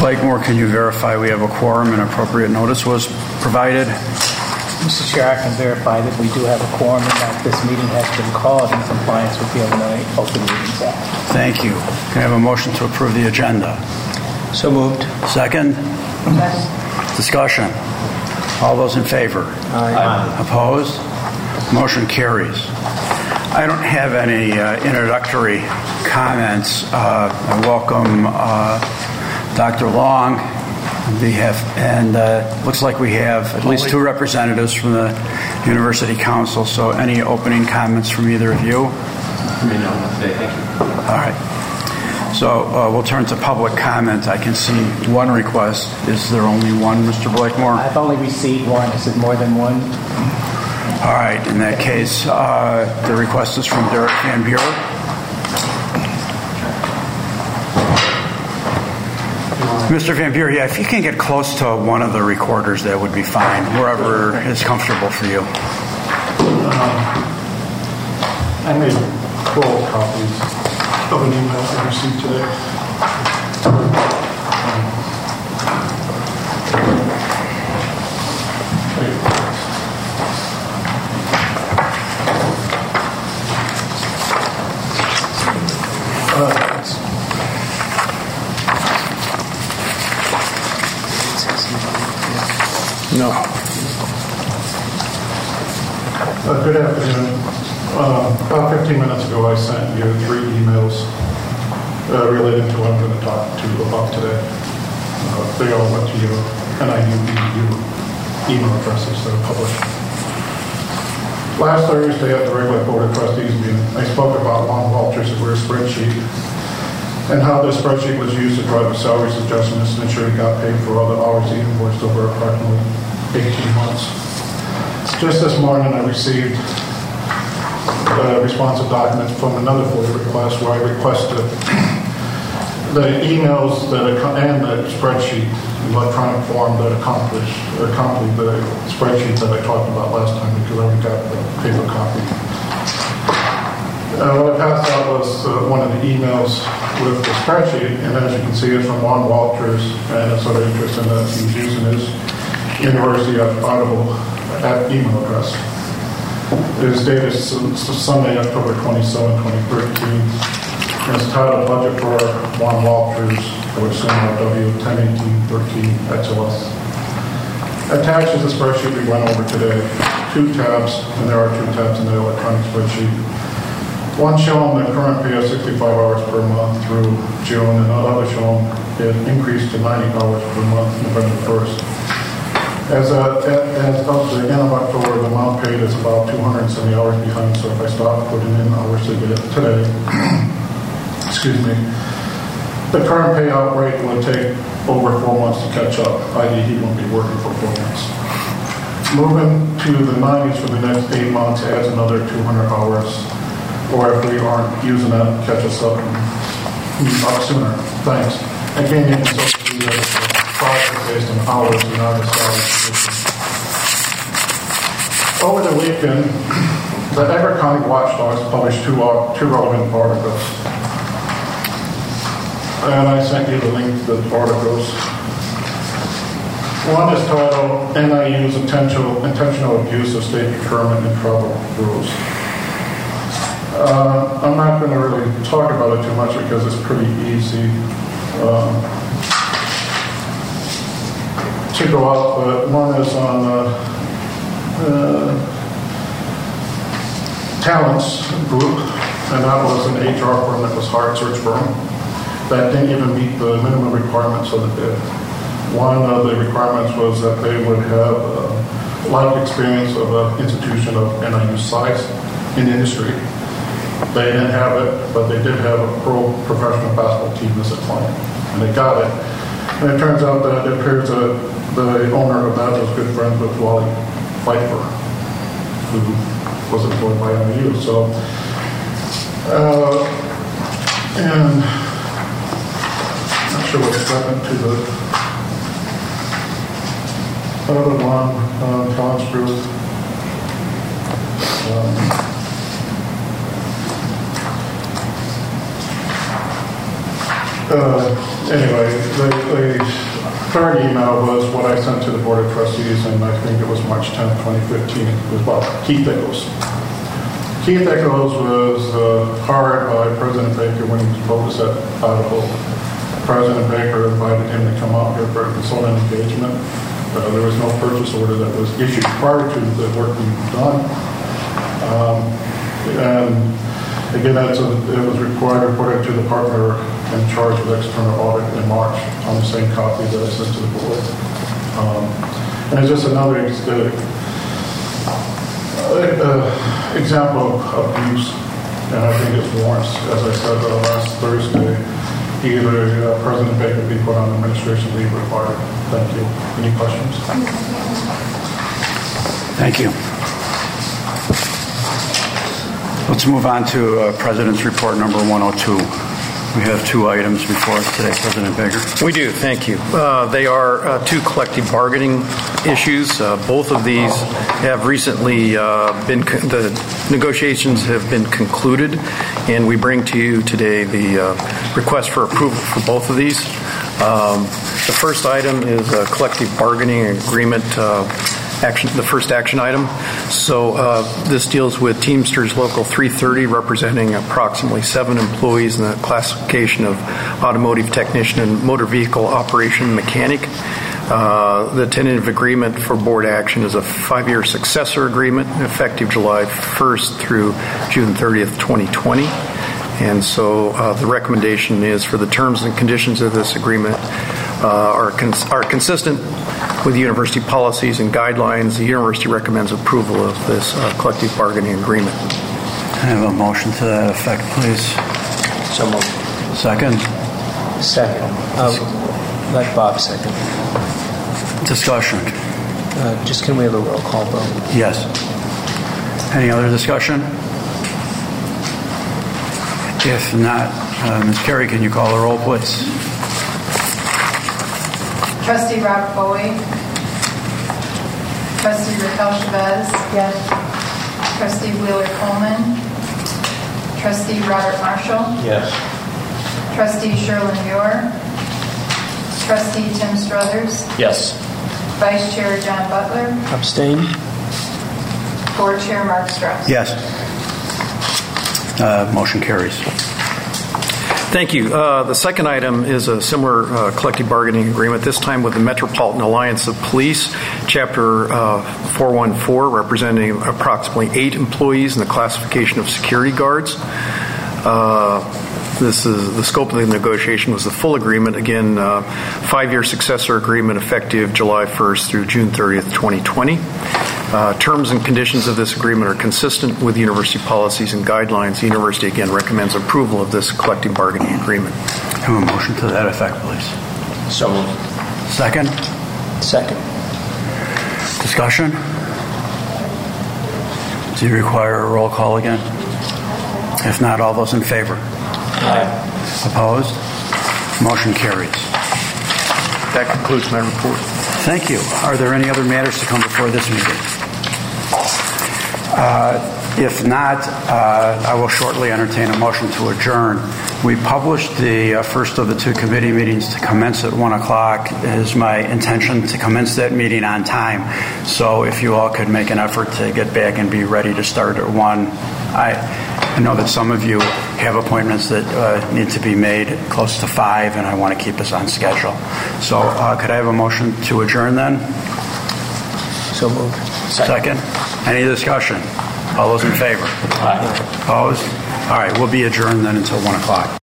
Blakemore, can you verify we have a quorum and appropriate notice was provided? Mr. Chair, I can verify that we do have a quorum and that this meeting has been called in compliance with the Illinois Open Meetings Act. Thank you. Can I have a motion to approve the agenda? So moved. Second? Discussion. All those in favor? Aye. Opposed? Motion carries. I don't have any introductory comments. I welcome Dr. Long on behalf, and looks like we have at least 2 representatives from the University Council. So any opening comments from either of you? Thank you. All right. So we'll turn to public comment. I can see one request. Is there only one, Mr. Blakemore? I've only received one. Is it more than one? All right. In that case, the request is from Derek Van Buren. Mr. Van Buren, if you can get close to one of the recorders, that would be fine, wherever is comfortable for you. I made 12 copies of an email I received today. No. Good afternoon. About 15 minutes ago, I sent you 3 emails related to what I'm going to talk to you about today. They all went to your NIU email addresses that are published. Last Thursday at the regular Board of Trustees meeting, I spoke about Lon Walters' Aware spreadsheet and how this spreadsheet was used to drive the salaries adjustments and ensure he got paid for all the hours he invoiced over approximately 18 months. Just this morning, I received responsive documents from another FOIA request where I requested the emails and the spreadsheet in electronic form that accompanied the spreadsheet that I talked about last time because I already got the paper copy. What I passed out was one of the emails with the spreadsheet, and as you can see, it's from Lon Walters, and it's sort of interesting that he's using his University of Ottawa email address. It is dated Sunday, October 27, 2013. And it's titled Budget for Lon Walters, or CMRW 101813 XLS. Attached is the spreadsheet we went over today. 2 tabs, and there are 2 tabs in the electronic spreadsheet. One showing the current pay of 65 hours per month through June, and another showing it increased to 90 hours per month November 1st. As of the end of October, the amount paid is about 270 hours behind, so if I stop putting in hours today, excuse me, the current payout rate will take over 4 months to catch up, i.e. he won't be working for 4 months. Moving to the 90s for the next 8 months adds another 200 hours, or if we aren't using that, catch us up sooner. Thanks. Again, you can still see that it's a project based on hours and not a salary position. Over the weekend, the Everett County Watchdogs published 2 relevant articles. And I sent you the link to the articles. One is titled NIU's Intentional Abuse of State Procurement and Travel Rules. I'm not going to really talk about it too much because it's pretty easy to go out, but one is on Talents Group, and that was an HR firm that was hired, search firm, that didn't even meet the minimum requirements of the bid. One of the requirements was that they would have life experience of an institution of NIU size in the industry. They didn't have it, but they did have a professional basketball team as a client, and they got it. And it turns out that it appears that the owner of that was good friends with Wally Pfeiffer, who was employed by NIU. So, and I'm not sure what happened to the other one, Talents Group. Anyway, the third email was what I sent to the Board of Trustees, and I think it was March 10, 2015. It was about Keith Echols. Keith Echols was hired by President Baker when he was proposed at Idaho. President Baker invited him to come out here for a consultant engagement. There was no purchase order that was issued prior to the work being done. And again, it was required to put it to the partner in charge of external audit in March on the same copy that I sent to the board. And it's just another example of abuse, and I think it warrants, as I said last Thursday, either President Baker be put on administration leave or fired. Thank you. Any questions? Thank you. Let's move on to President's Report number 102. We have two items before us today, President Baker. We do, thank you. They are two collective bargaining issues. Both of these have recently the negotiations have been concluded, and we bring to you today the request for approval for both of these. The first item is a collective bargaining agreement the first action item. So this deals with Teamsters Local 330, representing approximately 7 employees in the classification of automotive technician and motor vehicle operation mechanic. The tentative agreement for board action is a 5-year successor agreement effective July 1st through June 30th, 2020. And so the recommendation is for the terms and conditions of this agreement are consistent with university policies and guidelines. The university recommends approval of this collective bargaining agreement. I have a motion to that effect, please. So moved. Second? Second. Let Bob second. Discussion. Just can we have a roll call vote? Yes. Any other discussion? If not, Ms. Carey, can you call the roll, please? Trustee Robert Bowie. Trustee Raquel Chavez. Yes. Trustee Wheeler Coleman. Trustee Robert Marshall. Yes. Trustee Sherlyn Muir. Trustee Tim Struthers. Yes. Vice Chair John Butler. Abstain. Board Chair Mark Strauss. Yes. Motion carries. Thank you. The second item is a similar collective bargaining agreement, this time with the Metropolitan Alliance of Police, Chapter 414, representing approximately 8 employees in the classification of security guards. This is the scope of the negotiation was the full agreement. Again, 5-year successor agreement effective July 1st through June 30th, 2020. Terms and conditions of this agreement are consistent with university policies and guidelines. The university, again, recommends approval of this collective bargaining agreement. Have a motion to that effect, please. So moved. Second? Second. Discussion? Do you require a roll call again? If not, all those in favor? Aye. Opposed? Motion carries. That concludes my report. Thank you. Are there any other matters to come before this meeting? If not, I will shortly entertain a motion to adjourn. We published the first of the 2 committee meetings to commence at 1 o'clock. It is my intention to commence that meeting on time. So if you all could make an effort to get back and be ready to start at 1. I know that some of you have appointments that need to be made close to 5, and I want to keep us on schedule. So could I have a motion to adjourn then? So moved. Second. Any discussion? All those in favor? Aye. Opposed? All right, we'll be adjourned then until 1 o'clock.